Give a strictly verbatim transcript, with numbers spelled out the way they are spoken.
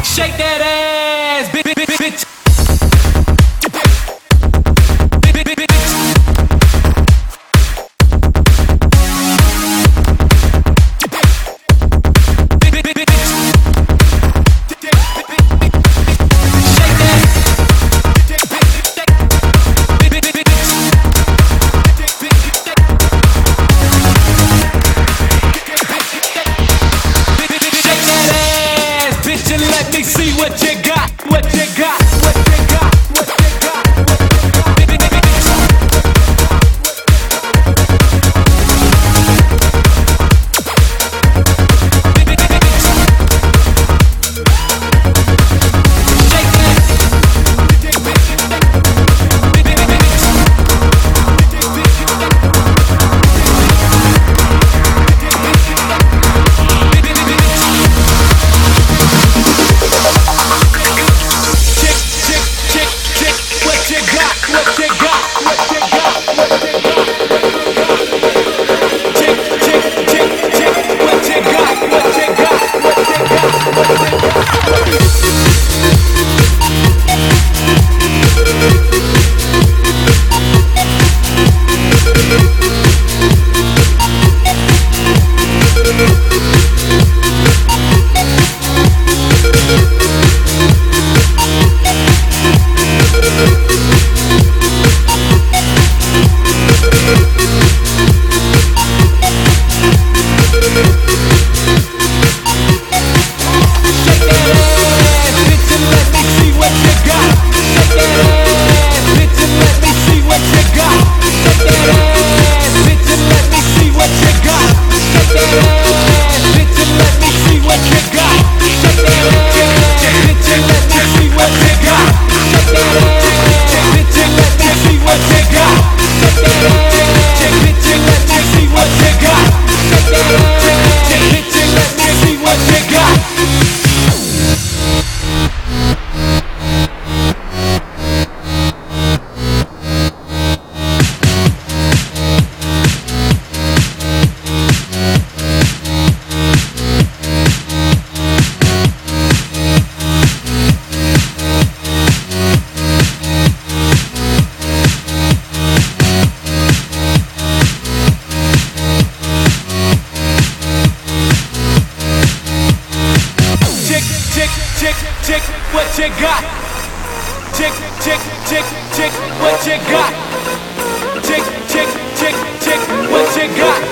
Shake that ass, bitch, bitch, bitch. Let me see what you got, what you got, what you got, what you got, what you got. Chick, chick, what you got? Chick, chick, chick, chick, what you got? Chick, chick, chick, chick, what you got?